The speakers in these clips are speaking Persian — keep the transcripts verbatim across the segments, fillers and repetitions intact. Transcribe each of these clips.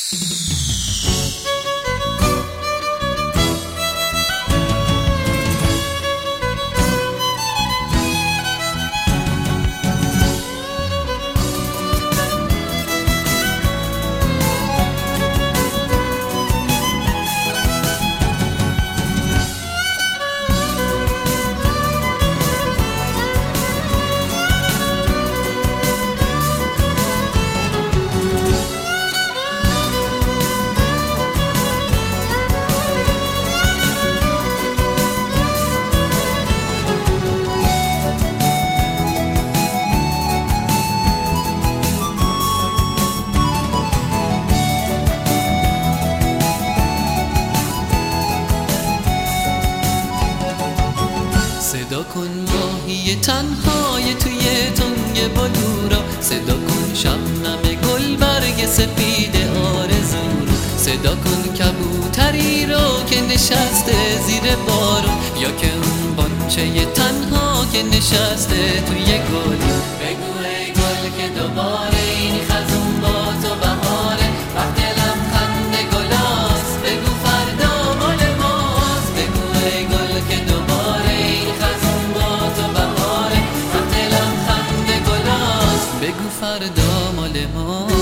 صدا کن ماهی تنهای توی تنگ بلورا، صدا کن شبنم گل برگ سپید آرزو رو، صدا کن کبوتری رو که نشسته زیر بارون، یا که اون بانچه تنها که نشسته توی گل. بگو ای گل که دوباره این خزون با تو بهاره، وقت لبخند گلاست، بگو فردا مال ماست. بگو ای گل که دوباره این خزون با تو بهاره، وقت لبخند گلاست، بگو فردا مال ماست.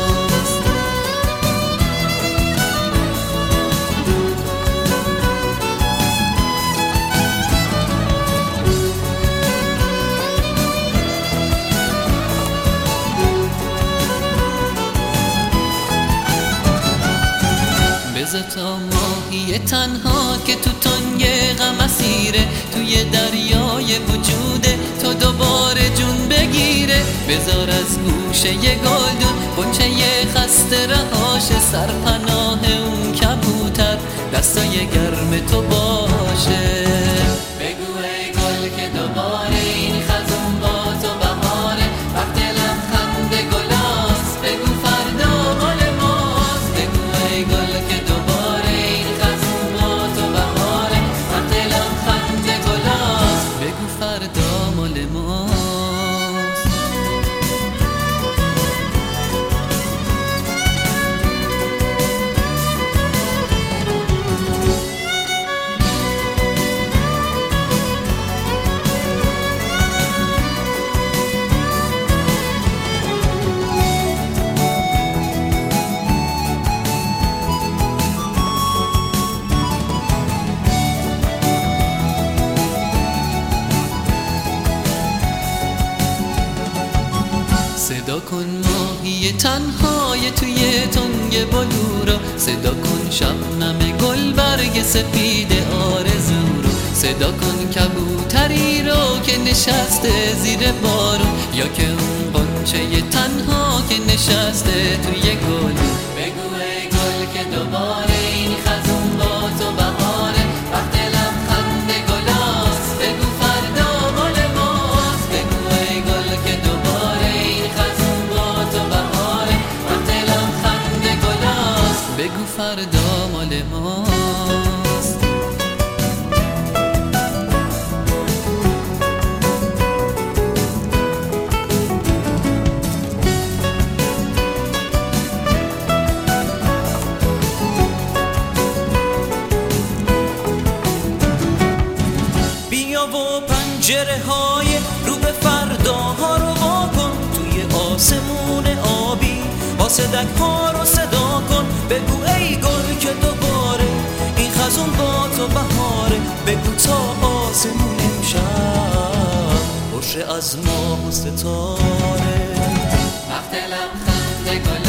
بذار تا ماهی تنها که تو تنگ غم اسیره، توی دریای وجوده تو دوباره جون بگیره. بذار از گوشه گلدون بنچه خسته رهاش، سرپناه اون کبوتر دستای گرم تو باشه. بگو ای گل که دوباره این خزون با تو بهاره، وقت لبخند گلاست، بگو فردا مال ماست. بگو ای گل که دوباره این خزون با تو بهاره، وقت لبخند گلاست، بگو فردا مال ماست. صدا کن ماهی تنهای توی تنگ بلورا، صدا کن شبنم گل برگ سپید آرزو رو، صدا کن کبوتری رو که نشسته زیر بارون، یا که اون بانچه تنها که نشسته توی گل. بگو ای گل که دوباره این خزون با تو بهاره، وقت لبخند گلاست، بگو فردا مال ماست. بگو ای گل که دوباره این خزون با تو بهاره، وقت لبخند گلاست، بگو فردا مال ماست. بیا و پنجره های رو به فرداها رو واکن، توی آسمون آبی با صدک ها رو صدا کن. بگو ای گل که دوباره این خزون با تو بهاره، بگو تا آسمون امشب باشه از ماه و ستاره، وقت لبخند گل